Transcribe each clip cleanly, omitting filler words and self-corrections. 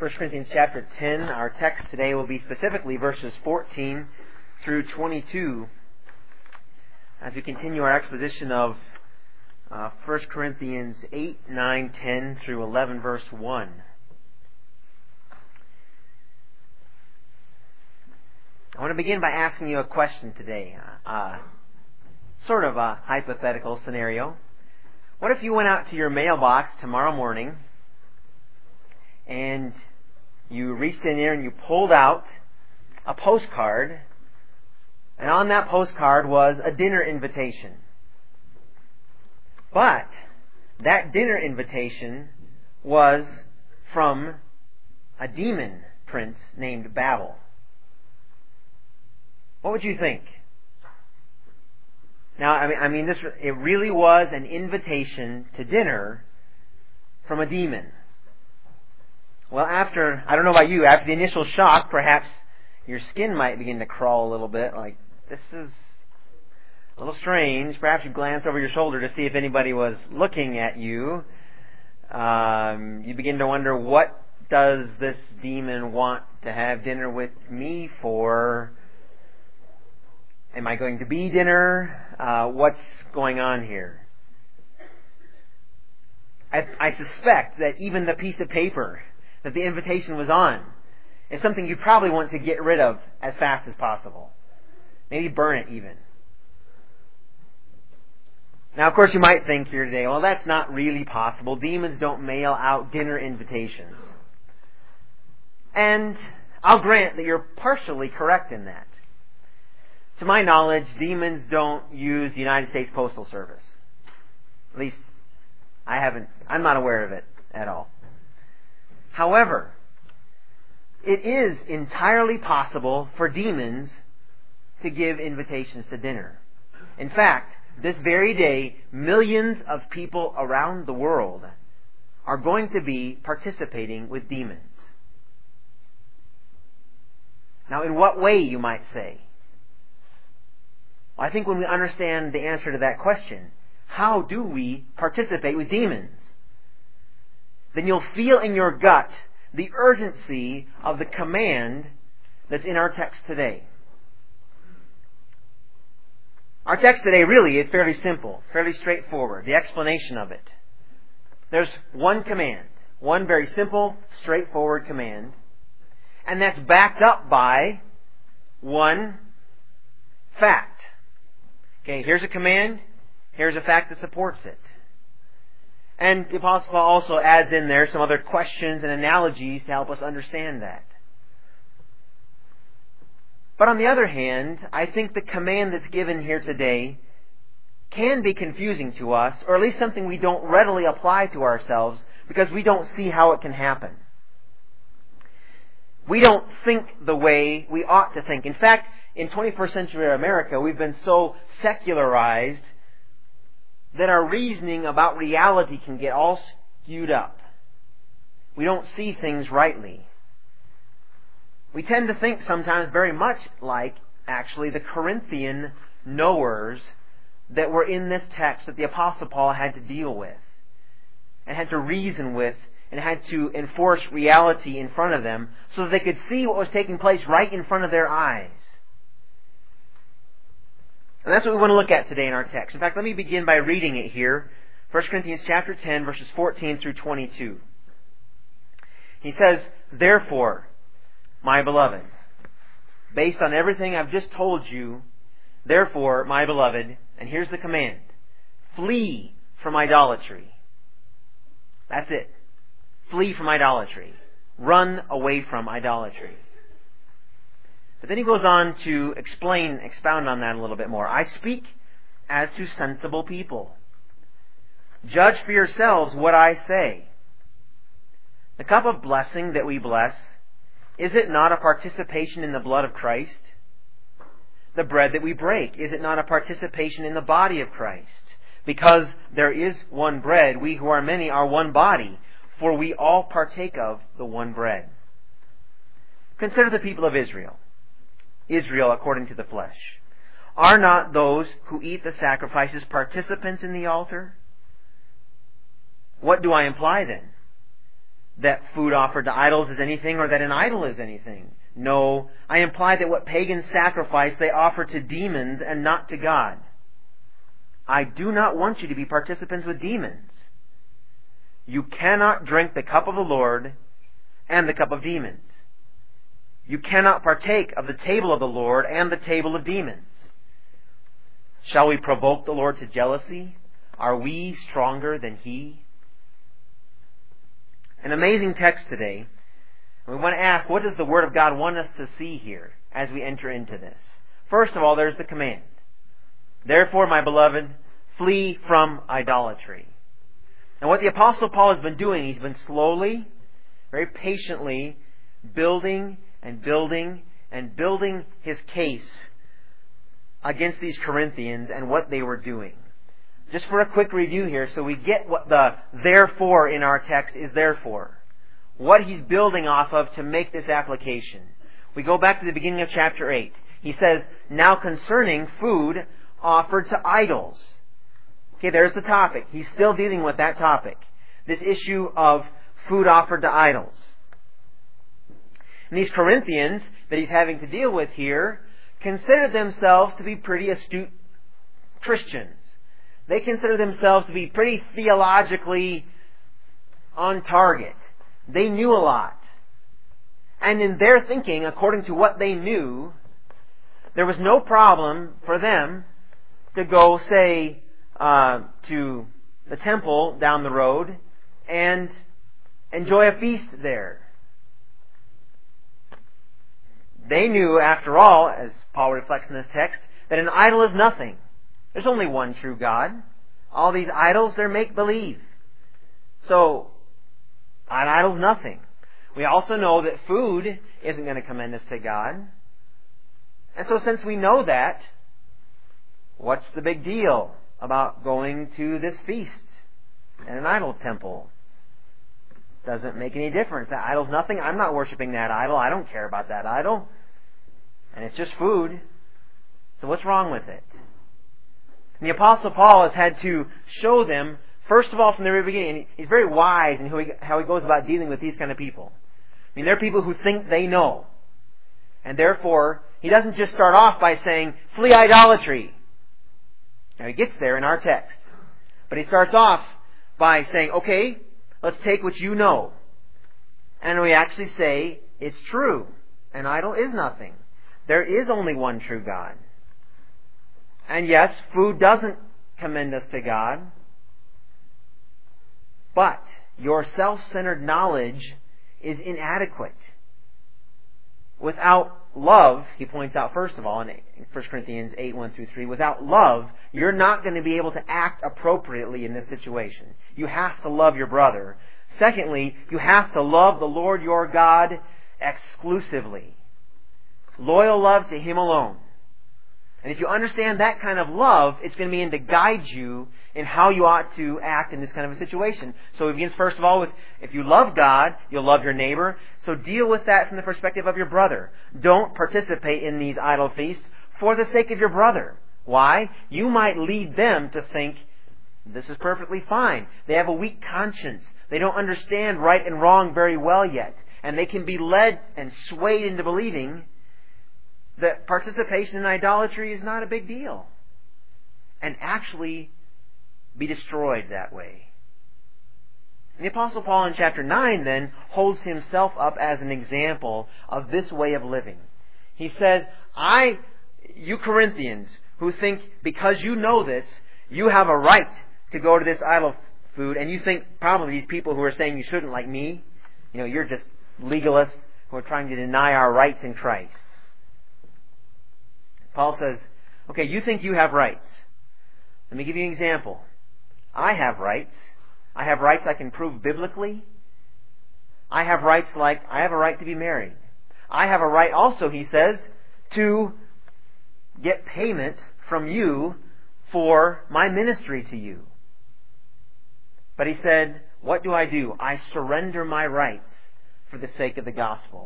1 Corinthians chapter 10. Our text today will be specifically verses 14 through 22 as we continue our exposition of 1 Corinthians 8, 9, 10 through 11 verse 1. I want to begin by asking you a question today, sort of a hypothetical scenario. What if you went out to your mailbox tomorrow morning and you reached in there and you pulled out a postcard, and on that postcard was a dinner invitation. But that dinner invitation was from a demon prince named Babel. What would you think? Now, it really was an invitation to dinner from a demon. Well, I don't know about you, after the initial shock, perhaps your skin might begin to crawl a little bit, like, this is a little strange. Perhaps you glance over your shoulder to see if anybody was looking at you. You begin to wonder, what does this demon want to have dinner with me for? Am I going to be dinner? What's going on here? I suspect that even the piece of paper that the invitation was on is something you probably want to get rid of as fast as possible. Maybe burn it even. Now, of course, you might think here today, well, that's not really possible. Demons don't mail out dinner invitations. And I'll grant that you're partially correct in that. To my knowledge, demons don't use the United States Postal Service. At least, I'm not aware of it at all. However, it is entirely possible for demons to give invitations to dinner. In fact, this very day, millions of people around the world are going to be participating with demons. Now, in what way, you might say? Well, I think when we understand the answer to that question, how do we participate with demons? Then you'll feel in your gut the urgency of the command that's in our text today. Our text today really is fairly simple, fairly straightforward, the explanation of it. There's one command, one very simple, straightforward command, and that's backed up by one fact. Okay, here's a command, here's a fact that supports it. And the Apostle Paul also adds in there some other questions and analogies to help us understand that. But on the other hand, I think the command that's given here today can be confusing to us, or at least something we don't readily apply to ourselves because we don't see how it can happen. We don't think the way we ought to think. In fact, in 21st century America, we've been so secularized that our reasoning about reality can get all skewed up. We don't see things rightly. We tend to think sometimes very much like, actually, the Corinthian knowers that were in this text that the Apostle Paul had to deal with, and had to reason with, and had to enforce reality in front of them so that they could see what was taking place right in front of their eyes. And that's what we want to look at today in our text. In fact, let me begin by reading it here. 1 Corinthians chapter 10, verses 14 through 22. He says, "Therefore, my beloved, based on everything I've just told you, therefore, my beloved," and here's the command, "flee from idolatry." That's it. Flee from idolatry. Run away from idolatry. But then he goes on to expound on that a little bit more. "I speak as to sensible people. Judge for yourselves what I say. The cup of blessing that we bless, is it not a participation in the blood of Christ? The bread that we break, is it not a participation in the body of Christ? Because there is one bread, we who are many are one body, for we all partake of the one bread. Consider the people of Israel. Israel according to the flesh. Are not those who eat the sacrifices participants in the altar? What do I imply then? that food offered to idols is anything or that an idol is anything. No, I imply that what pagans sacrifice they offer to demons and not to God. I do not want you to be participants with demons. You cannot drink the cup of the Lord and the cup of demons. You cannot partake of the table of the Lord and the table of demons. Shall we provoke the Lord to jealousy? Are we stronger than He? An amazing text today. We want to ask, what does the Word of God want us to see here as we enter into this? First of all, there's the command. Therefore, my beloved, flee from idolatry. And what the Apostle Paul has been doing, he's been slowly, very patiently, building and building and building his case against these Corinthians and what they were doing. Just for a quick review here, so we get what the therefore in our text is there for. What he's building off of to make this application. We go back to the beginning of chapter 8. He says, now concerning food offered to idols. Okay, there's the topic. He's still dealing with that topic. This issue of food offered to idols. And these Corinthians that he's having to deal with here consider themselves to be pretty astute Christians. They consider themselves to be pretty theologically on target. They knew a lot. And in their thinking, according to what they knew, there was no problem for them to go, say, to the temple down the road and enjoy a feast there. They knew, after all, as Paul reflects in this text, that an idol is nothing. There's only one true God. All these idols, they're make-believe. So, an idol's nothing. We also know that food isn't going to commend us to God. And so since we know that, what's the big deal about going to this feast at an idol temple? Doesn't make any difference. That idol's nothing. I'm not worshiping that idol. I don't care about that idol. And it's just food. So what's wrong with it? And the Apostle Paul has had to show them, first of all, from the very beginning, and he's very wise in how he goes about dealing with these kind of people. I mean, they're people who think they know. And therefore, he doesn't just start off by saying, flee idolatry. Now, he gets there in our text. But he starts off by saying, okay, let's take what you know. And we actually say, it's true. An idol is nothing. There is only one true God. And yes, food doesn't commend us to God. But your self-centered knowledge is inadequate. Without love, he points out first of all in 1 Corinthians 8, 1 through 3, without love, you're not going to be able to act appropriately in this situation. You have to love your brother. Secondly, you have to love the Lord your God exclusively. Loyal love to Him alone. And if you understand that kind of love, it's going to begin to guide you in how you ought to act in this kind of a situation. So it begins first of all with, if you love God, you'll love your neighbor. So deal with that from the perspective of your brother. Don't participate in these idol feasts for the sake of your brother. Why? You might lead them to think, this is perfectly fine. They have a weak conscience. They don't understand right and wrong very well yet. And they can be led and swayed into believing that participation in idolatry is not a big deal. And actually be destroyed that way. And the Apostle Paul in chapter 9 then holds himself up as an example of this way of living. He says, you Corinthians who think because you know this, you have a right to go to this idol food, and you think probably these people who are saying you shouldn't, like me, you're just legalists who are trying to deny our rights in Christ. Paul says, okay, you think you have rights. Let me give you an example. I have rights. I have rights I can prove biblically. I have rights like I have a right to be married. I have a right also, he says, to get payment from you for my ministry to you. But he said, what do? I surrender my rights for the sake of the gospel.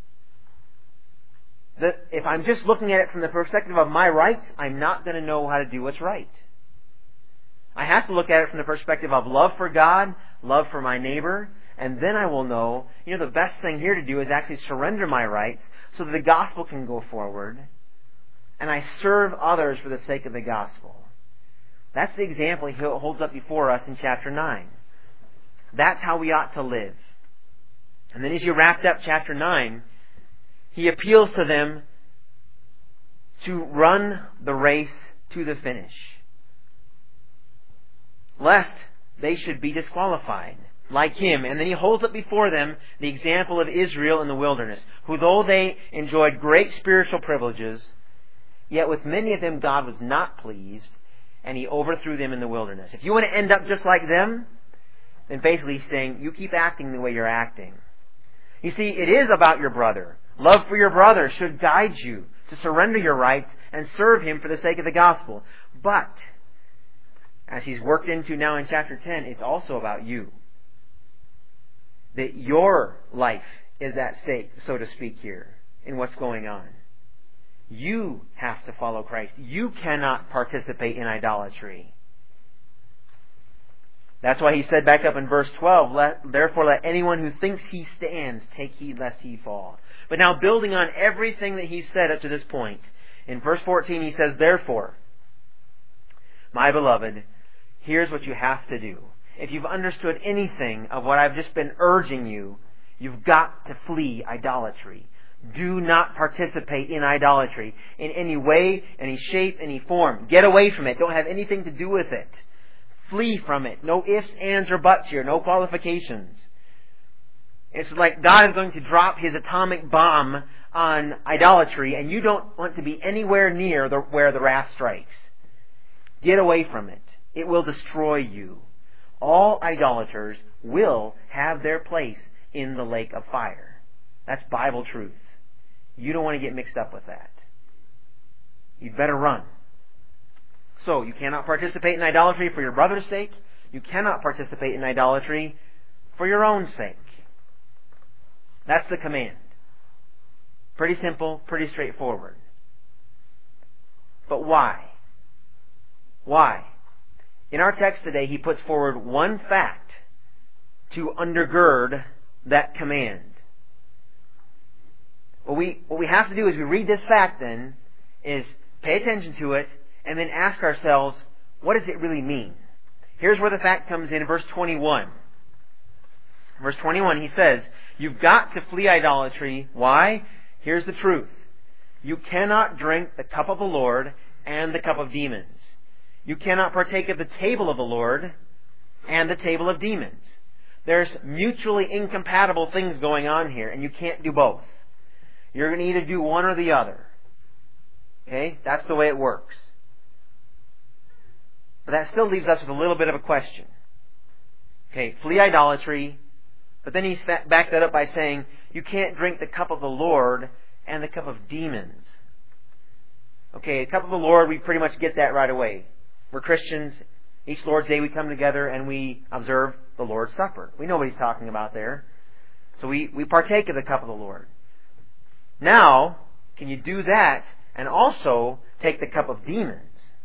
That if I'm just looking at it from the perspective of my rights, I'm not going to know how to do what's right. I have to look at it from the perspective of love for God, love for my neighbor, And then I will know, the best thing here to do is actually surrender my rights so that the gospel can go forward. And I serve others for the sake of the gospel. That's the example he holds up before us in chapter 9. That's how we ought to live. And then as you wrapped up chapter 9, he appeals to them to run the race to the finish, lest they should be disqualified like him. And then he holds up before them the example of Israel in the wilderness, who though they enjoyed great spiritual privileges, yet with many of them God was not pleased, and he overthrew them in the wilderness. If you want to end up just like them, then basically he's saying, you keep acting the way you're acting. You see, it is about your brother. Love for your brother should guide you to surrender your rights and serve him for the sake of the gospel. But, as he's worked into now in chapter 10, it's also about you. That your life is at stake, so to speak, here in what's going on. You have to follow Christ. You cannot participate in idolatry. That's why he said back up in verse 12, therefore let anyone who thinks he stands take heed lest he fall. But now building on everything that he's said up to this point, in verse 14 he says, therefore, my beloved, here's what you have to do. If you've understood anything of what I've just been urging you, you've got to flee idolatry. Do not participate in idolatry in any way, any shape, any form. Get away from it. Don't have anything to do with it. Flee from it. No ifs, ands, or buts here. No qualifications. It's like God is going to drop His atomic bomb on idolatry, and you don't want to be anywhere near where the wrath strikes. Get away from it. It will destroy you. All idolaters will have their place in the lake of fire. That's Bible truth. You don't want to get mixed up with that. You'd better run. So, you cannot participate in idolatry for your brother's sake. You cannot participate in idolatry for your own sake. That's the command. Pretty simple, pretty straightforward. But why? Why? In our text today, he puts forward one fact to undergird that command. What we have to do as we read this fact then is pay attention to it and then ask ourselves, what does it really mean? Here's where the fact comes in verse 21. Verse 21, he says, you've got to flee idolatry. Why? Here's the truth. You cannot drink the cup of the Lord and the cup of demons. You cannot partake of the table of the Lord and the table of demons. There's mutually incompatible things going on here, and you can't do both. You're going to either do one or the other. Okay? That's the way it works. But that still leaves us with a little bit of a question. Okay, flee idolatry. But then he's backed that up by saying, you can't drink the cup of the Lord and the cup of demons. Okay, the cup of the Lord, we pretty much get that right away. We're Christians. Each Lord's Day we come together and we observe the Lord's Supper. We know what he's talking about there. So we partake of the cup of the Lord. Now, can you do that and also take the cup of demons?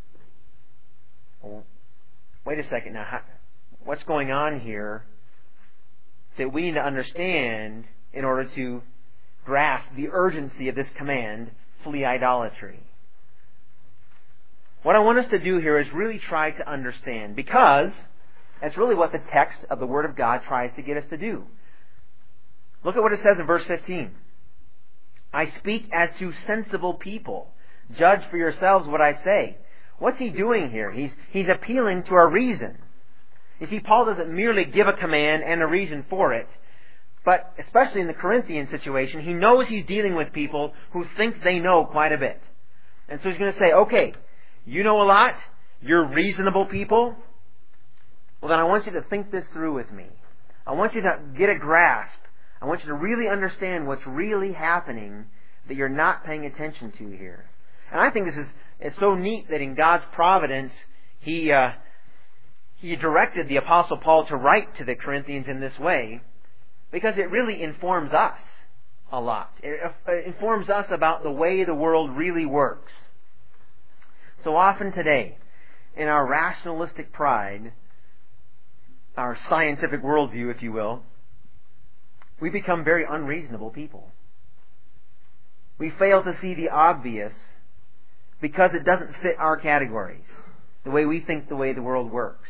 Well, wait a second now. What's going on here that we need to understand in order to grasp the urgency of this command, flee idolatry? What I want us to do here is really try to understand, because that's really what the text of the Word of God tries to get us to do. Look at what it says in verse 15. I speak as to sensible people. Judge for yourselves what I say. What's he doing here? He's appealing to our reason. You see, Paul doesn't merely give a command and a reason for it, but especially in the Corinthian situation, he knows he's dealing with people who think they know quite a bit. And so he's going to say, okay, you know a lot, you're reasonable people, well then I want you to think this through with me. I want you to get a grasp. I want you to really understand what's really happening that you're not paying attention to here. And I think this is so neat that in God's providence, He directed the Apostle Paul to write to the Corinthians in this way, because it really informs us a lot. It informs us about the way the world really works. So often today, in our rationalistic pride, our scientific worldview, if you will, we become very unreasonable people. We fail to see the obvious because it doesn't fit our categories, the way we think, the way the world works.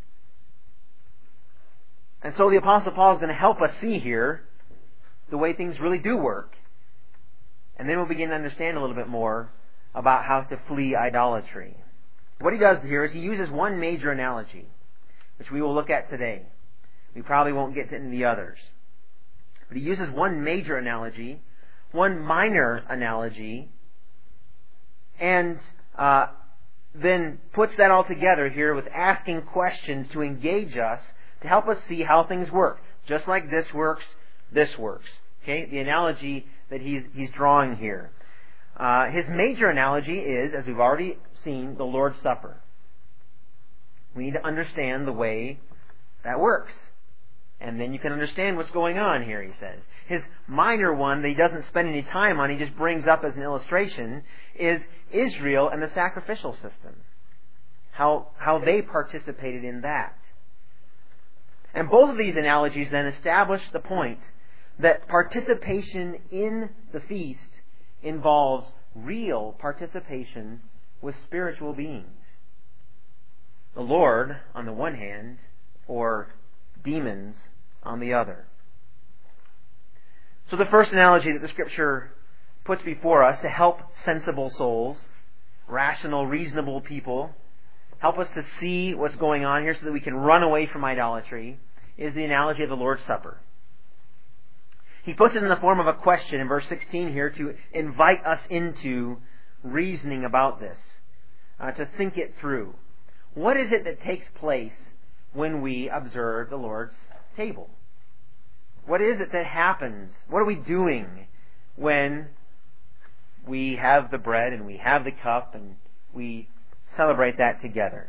And so the Apostle Paul is going to help us see here the way things really do work. And then we'll begin to understand a little bit more about how to flee idolatry. What he does here is he uses one major analogy, which we will look at today. We probably won't get to any of the others. But he uses one major analogy, one minor analogy, and then puts that all together here with asking questions to engage us, to help us see how things work. Just like this works. Okay, the analogy that he's drawing here. His major analogy is, as we've already seen, the Lord's Supper. We need to understand the way that works. And then you can understand what's going on here, he says. His minor one that he doesn't spend any time on, he just brings up as an illustration, is Israel and the sacrificial system. How they participated in that. And both of these analogies then establish the point that participation in the feast involves real participation with spiritual beings. The Lord on the one hand, or demons on the other. So the first analogy that the Scripture puts before us to help sensible souls, rational, reasonable people, help us to see what's going on here so that we can run away from idolatry, is the analogy of the Lord's Supper. He puts it in the form of a question in verse 16 here to invite us into reasoning about this, to think it through. What is it that takes place when we observe the Lord's table? What is it that happens? What are we doing when we have the bread and we have the cup and we celebrate that together?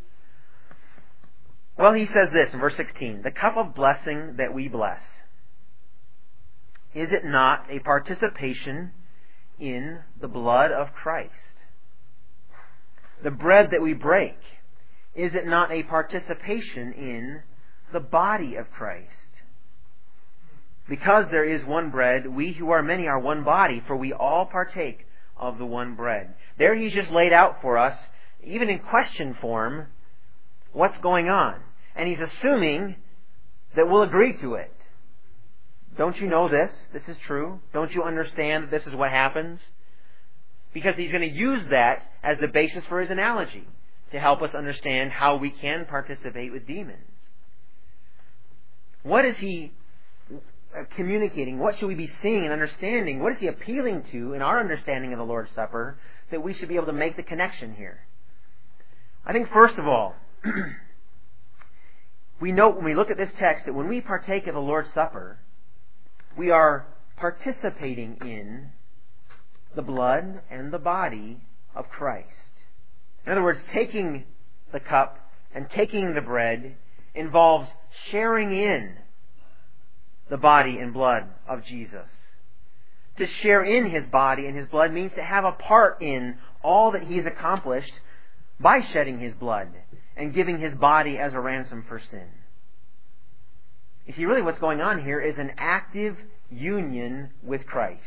Well, he says this in verse 16, the cup of blessing that we bless, is it not a participation in the blood of Christ? The bread that we break, is it not a participation in the body of Christ? Because there is one bread, we who are many are one body, for we all partake of the one bread. There he's just laid out for us, even in question form, what's going on. And he's assuming that we'll agree to it. Don't you know this? This is true. Don't you understand that this is what happens? Because he's going to use that as the basis for his analogy to help us understand how we can participate with demons. What is he communicating? What should we be seeing and understanding? What is he appealing to in our understanding of the Lord's Supper that we should be able to make the connection here? I think first of all, we note when we look at this text that when we partake of the Lord's Supper, we are participating in the blood and the body of Christ. In other words, taking the cup and taking the bread involves sharing in the body and blood of Jesus. To share in His body and His blood means to have a part in all that He has accomplished by shedding His blood and giving His body as a ransom for sin. You see, really what's going on here is an active union with Christ.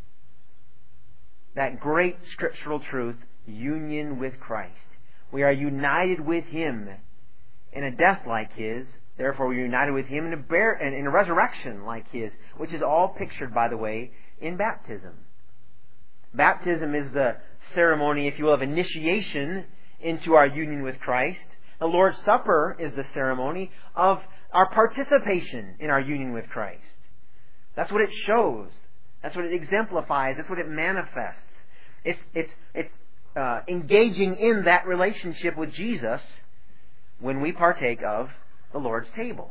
That great scriptural truth, union with Christ. We are united with Him in a death like His. Therefore, we're united with Him in a resurrection like His, which is all pictured, by the way, in baptism. Baptism is the ceremony, if you will, of initiation into our union with Christ. The Lord's Supper is the ceremony of our participation in our union with Christ. That's what it shows. That's what it exemplifies. That's what it manifests. It's engaging in that relationship with Jesus when we partake of the Lord's table.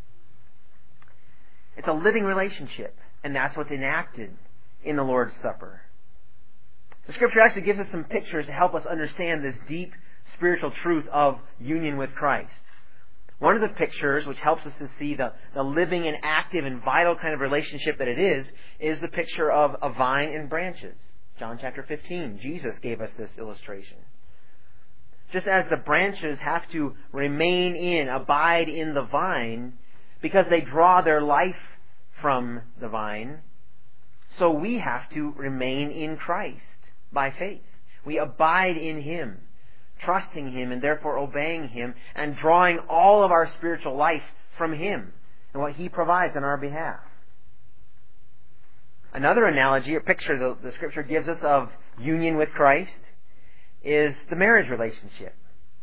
It's a living relationship, and that's what's enacted in the Lord's Supper. The Scripture actually gives us some pictures to help us understand this deep spiritual truth of union with Christ. One of the pictures which helps us to see the living and active and vital kind of relationship that it is the picture of a vine and branches. John chapter 15, Jesus gave us this illustration. Just as the branches have to remain abide in the vine, because they draw their life from the vine, so we have to remain in Christ by faith. We abide in Him, trusting Him and therefore obeying Him and drawing all of our spiritual life from Him and what He provides on our behalf. Another analogy or picture the Scripture gives us of union with Christ is the marriage relationship.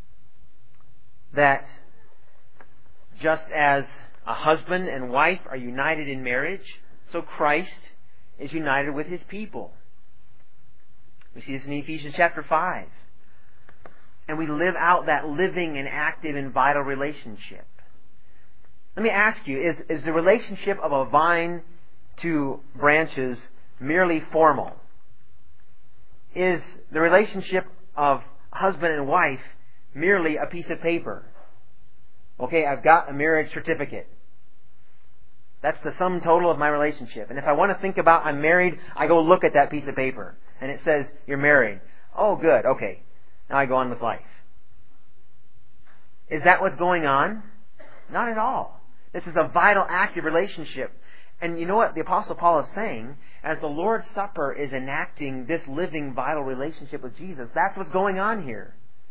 That just as a husband and wife are united in marriage, so Christ is united with His people. We see this in Ephesians chapter 5. And we live out that living and active and vital relationship. Let me ask you, is the relationship of a vine to branches merely formal? Is the relationship of husband and wife merely a piece of paper? Okay, I've got a marriage certificate. That's the sum total of my relationship. And if I want to think about I'm married, I go look at that piece of paper. And it says, you're married. Oh, good. Okay. Now I go on with life. Is that what's going on? Not at all. This is a vital, active relationship. And you know what the Apostle Paul is saying? As the Lord's Supper is enacting this living, vital relationship with Jesus, that's what's going on here.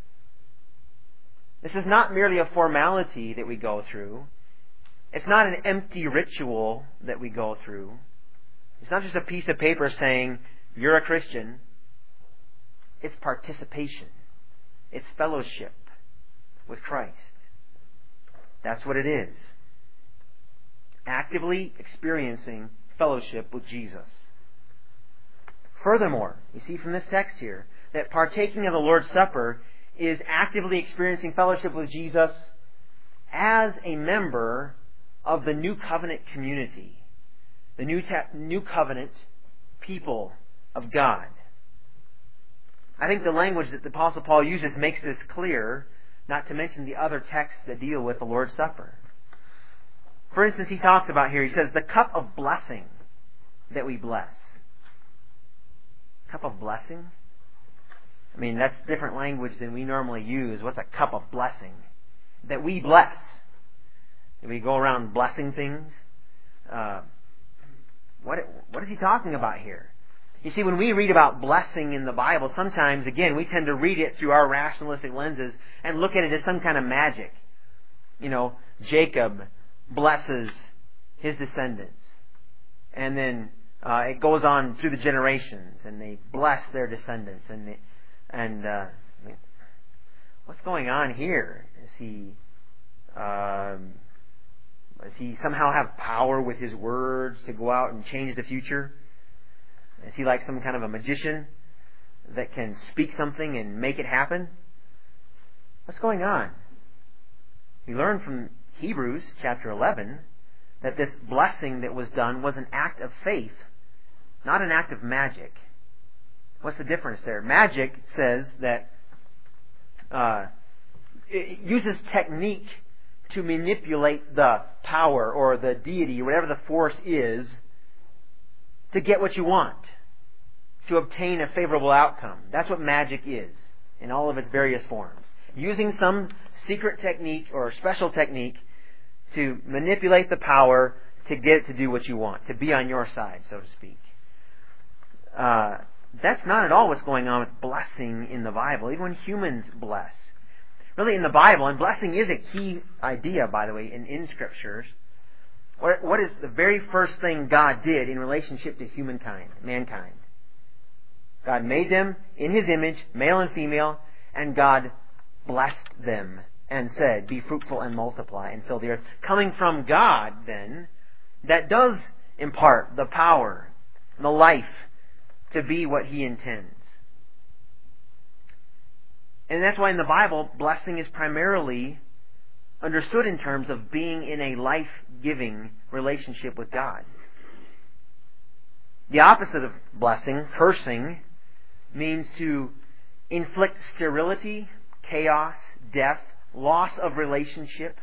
This is not merely a formality that we go through. It's not an empty ritual that we go through. It's not just a piece of paper saying, you're a Christian. It's participation. It's fellowship with Christ. That's what it is. Actively experiencing fellowship with Jesus. Furthermore, you see from this text here that partaking of the Lord's Supper is actively experiencing fellowship with Jesus as a member of the New Covenant community, the New Covenant people of God. I think the language that the Apostle Paul uses makes this clear, not to mention the other texts that deal with the Lord's Supper. For instance, he talks about here, he says, the cup of blessing that we bless. Cup of blessing? I mean, that's different language than we normally use. What's a cup of blessing? That we bless. Do we go around blessing things? What is he talking about here? You see, when we read about blessing in the Bible, sometimes, again, we tend to read it through our rationalistic lenses and look at it as some kind of magic. You know, Jacob blesses his descendants. And then it goes on through the generations, and they bless their descendants. What's going on here? Does he somehow have power with his words to go out and change the future? Is he like some kind of a magician that can speak something and make it happen? What's going on? We learn from Hebrews chapter 11 that this blessing that was done was an act of faith, not an act of magic. What's the difference there? Magic says that it uses technique to manipulate the power or the deity, whatever the force is, to get what you want, to obtain a favorable outcome. That's what magic is in all of its various forms. Using some secret technique or special technique to manipulate the power to get it to do what you want, to be on your side, so to speak. That's not at all what's going on with blessing in the Bible, even when humans bless. Really, in the Bible, and blessing is a key idea, by the way, in Scriptures. What is the very first thing God did in relationship to mankind? God made them in His image, male and female, and God blessed them and said, be fruitful and multiply and fill the earth. Coming from God, then, that does impart the power, the life, to be what He intends. And that's why in the Bible, blessing is primarily understood in terms of being in a life-giving relationship with God. The opposite of blessing, cursing, means to inflict sterility, chaos, death, loss of relationship.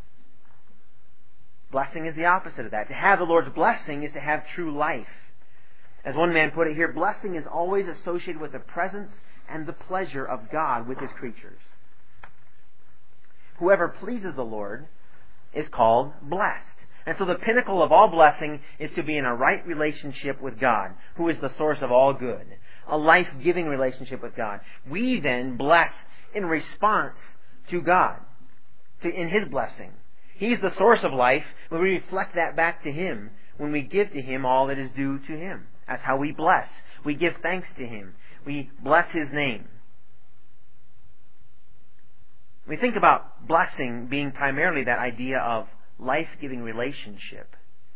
Blessing is the opposite of that. To have the Lord's blessing is to have true life. As one man put it here, blessing is always associated with the presence and the pleasure of God with His creatures. Whoever pleases the Lord is called blessed. And so the pinnacle of all blessing is to be in a right relationship with God, who is the source of all good. A life-giving relationship with God. We then bless in response to God, in His blessing. He's the source of life, but we reflect that back to Him when we give to Him all that is due to Him. That's how we bless. We give thanks to Him. We bless His name. We think about blessing being primarily that idea of life-giving relationship.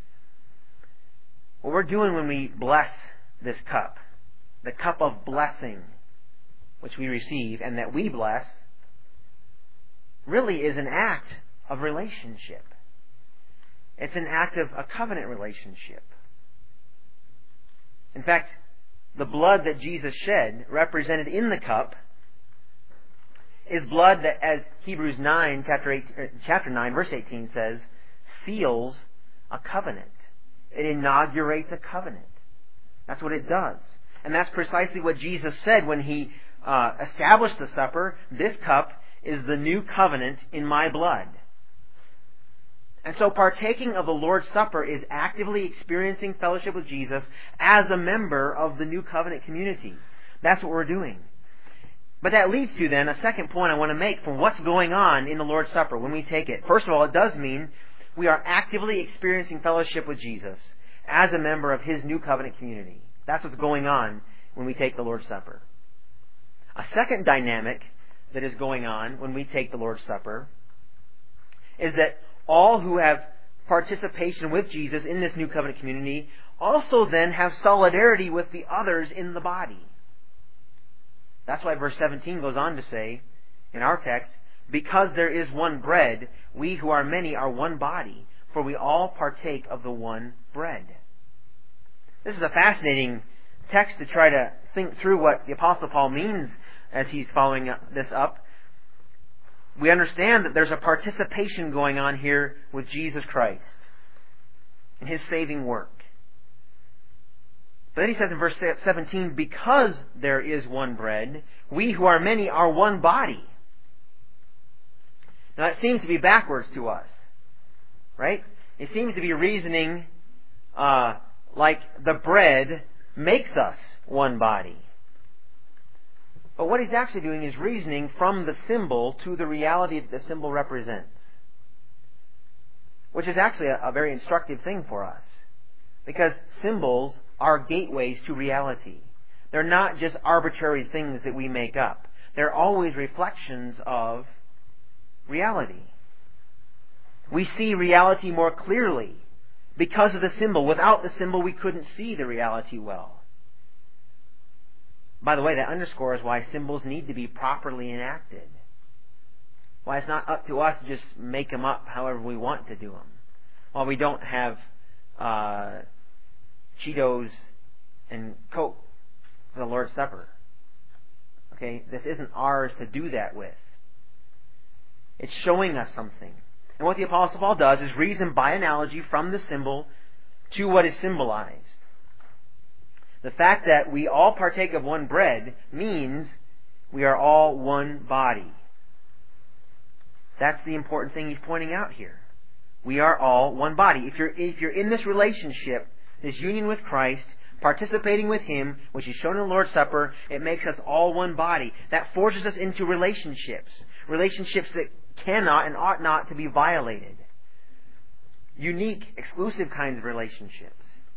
What we're doing when we bless this cup, the cup of blessing which we receive and that we bless, really is an act of relationship. It's an act of a covenant relationship. In fact, the blood that Jesus shed, represented in the cup, is blood that, as Hebrews 9, chapter 9, verse 18 says, seals a covenant. It inaugurates a covenant. That's what it does. And that's precisely what Jesus said when He established the supper. This cup is the new covenant in my blood. And so partaking of the Lord's Supper is actively experiencing fellowship with Jesus as a member of the new covenant community. That's what we're doing. But that leads to then a second point I want to make from what's going on in the Lord's Supper when we take it. First of all, it does mean we are actively experiencing fellowship with Jesus as a member of His new covenant community. That's what's going on when we take the Lord's Supper. A second dynamic that is going on when we take the Lord's Supper is that all who have participation with Jesus in this new covenant community also then have solidarity with the others in the body. That's why verse 17 goes on to say, in our text, because there is one bread, we who are many are one body, for we all partake of the one bread. This is a fascinating text to try to think through what the Apostle Paul means as he's following this up. We understand that there's a participation going on here with Jesus Christ in His saving work. But then he says in verse 17, because there is one bread, we who are many are one body. Now that seems to be backwards to us, right? It seems to be reasoning like the bread makes us one body. But what he's actually doing is reasoning from the symbol to the reality that the symbol represents. Which is actually a very instructive thing for us. Because symbols are gateways to reality. They're not just arbitrary things that we make up. They're always reflections of reality. We see reality more clearly because of the symbol. Without the symbol, we couldn't see the reality well. By the way, that underscores why symbols need to be properly enacted. Why it's not up to us to just make them up however we want to do them. While we don't have Cheetos and Coke for the Lord's Supper. Okay, this isn't ours to do that with. It's showing us something. And what the Apostle Paul does is reason by analogy from the symbol to what is symbolized. The fact that we all partake of one bread means we are all one body. That's the important thing he's pointing out here. We are all one body. If you're in this relationship, this union with Christ, participating with Him, which is shown in the Lord's Supper, it makes us all one body. That forces us into relationships. Relationships that cannot and ought not to be violated. Unique, exclusive kinds of relationships.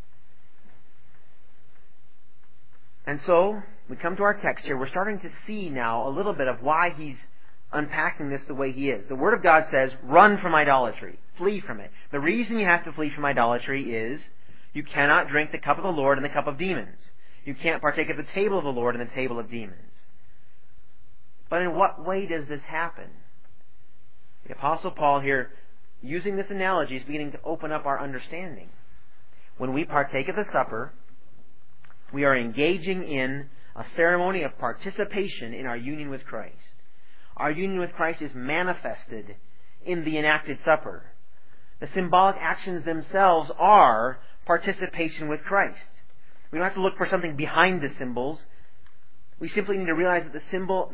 And so, we come to our text here. We're starting to see now a little bit of why he's unpacking this the way he is. The Word of God says, run from idolatry. Flee from it. The reason you have to flee from idolatry is you cannot drink the cup of the Lord and the cup of demons. You can't partake of the table of the Lord and the table of demons. But in what way does this happen? The Apostle Paul here, using this analogy, is beginning to open up our understanding. When we partake of the supper, we are engaging in a ceremony of participation in our union with Christ. Our union with Christ is manifested in the enacted supper. The symbolic actions themselves are participation with Christ. We don't have to look for something behind the symbols. We simply need to realize that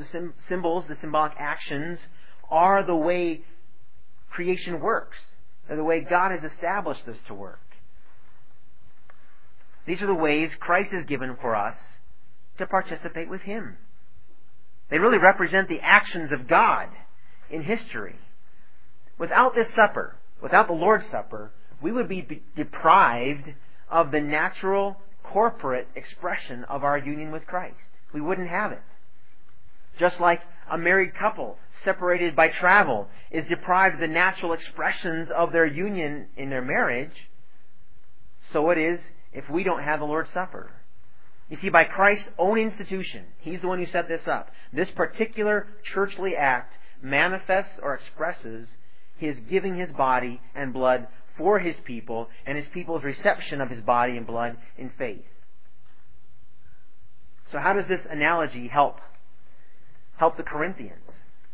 the symbolic actions, are the way creation works. They're the way God has established this to work. These are the ways Christ has given for us to participate with Him. They really represent the actions of God in history. Without this supper, without the Lord's Supper, we would be deprived of the natural corporate expression of our union with Christ. We wouldn't have it. Just like a married couple separated by travel is deprived of the natural expressions of their union in their marriage, so it is if we don't have the Lord's Supper. You see, by Christ's own institution, He's the one who set this up. This particular churchly act manifests or expresses His giving His body and blood for His people and His people's reception of His body and blood in faith. So how does this analogy help the Corinthians?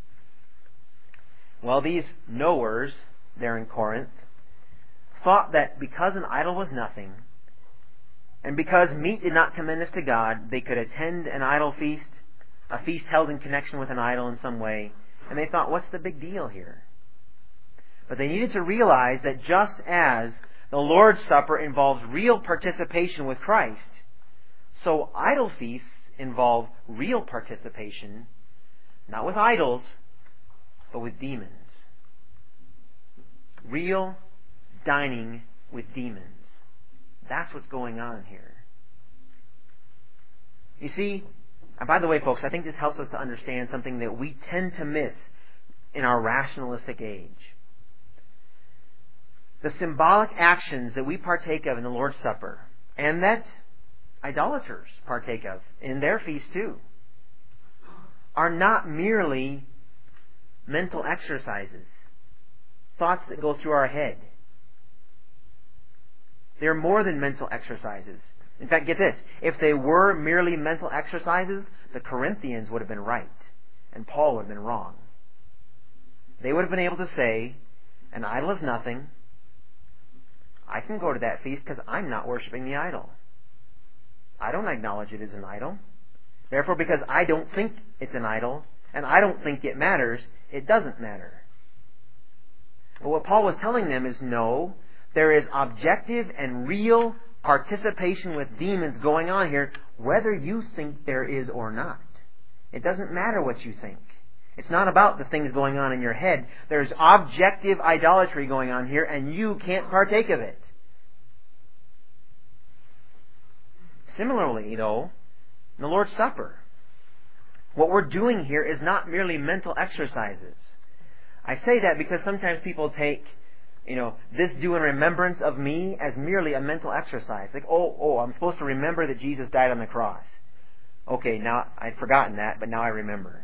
Well, these knowers there in Corinth thought that because an idol was nothing, and because meat did not commend us to God, they could attend an idol feast, a feast held in connection with an idol in some way, and they thought, what's the big deal here? But they needed to realize that just as the Lord's Supper involves real participation with Christ, so idol feasts involve real participation, not with idols, but with demons. Real dining with demons. That's what's going on here. You see, and by the way, folks, I think this helps us to understand something that we tend to miss in our rationalistic age. The symbolic actions that we partake of in the Lord's Supper, and that idolaters partake of in their feast too, are not merely mental exercises, thoughts that go through our head. They're more than mental exercises. In fact, get this, if they were merely mental exercises, the Corinthians would have been right, and Paul would have been wrong. They would have been able to say, an idol is nothing. I can go to that feast because I'm not worshiping the idol. I don't acknowledge it as an idol. Therefore, because I don't think it's an idol, and I don't think it matters, it doesn't matter. But what Paul was telling them is, no, there is objective and real participation with demons going on here, whether you think there is or not. It doesn't matter what you think. It's not about the things going on in your head. There's objective idolatry going on here, and you can't partake of it. Similarly, though, in the Lord's Supper, what we're doing here is not merely mental exercises. I say that because sometimes people take, this do in remembrance of me as merely a mental exercise. Like, I'm supposed to remember that Jesus died on the cross. Okay, now I'd forgotten that, but now I remember.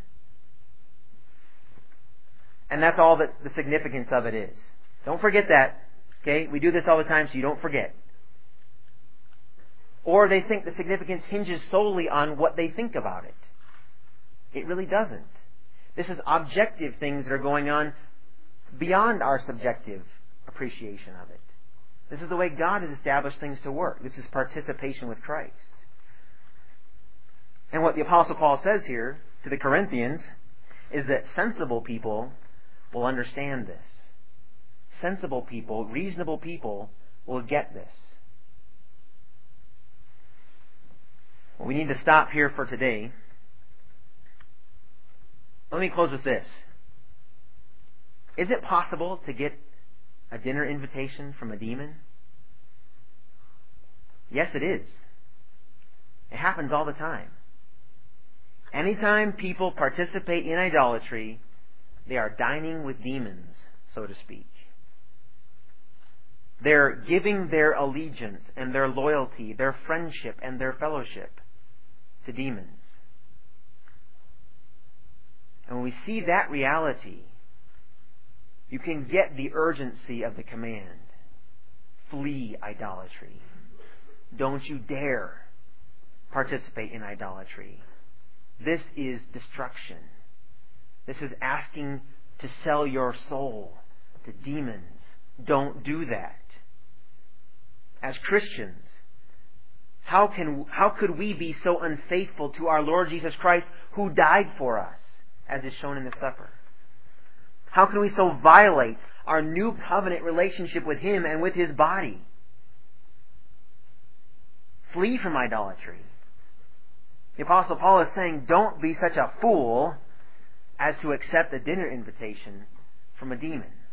And that's all that the significance of it is. Don't forget that. Okay? We do this all the time so you don't forget. Or they think the significance hinges solely on what they think about it. It really doesn't. This is objective things that are going on beyond our subjective appreciation of it. This is the way God has established things to work. This is participation with Christ. And what the Apostle Paul says here to the Corinthians is that sensible people will understand this. Sensible people, reasonable people will get this. Well, we need to stop here for today. Let me close with this. Is it possible to get a dinner invitation from a demon? Yes, it is. It happens all the time. Anytime people participate in idolatry, they are dining with demons, so to speak. They're giving their allegiance and their loyalty, their friendship and their fellowship to demons. And when we see that reality, you can get the urgency of the command. Flee idolatry. Don't you dare participate in idolatry. This is destruction. This is asking to sell your soul to demons. Don't do that. As Christians, how could we be so unfaithful to our Lord Jesus Christ, who died for us, as is shown in the supper? How can we so violate our new covenant relationship with Him and with His body? Flee from idolatry. The Apostle Paul is saying, don't be such a fool as to accept a dinner invitation from a demon.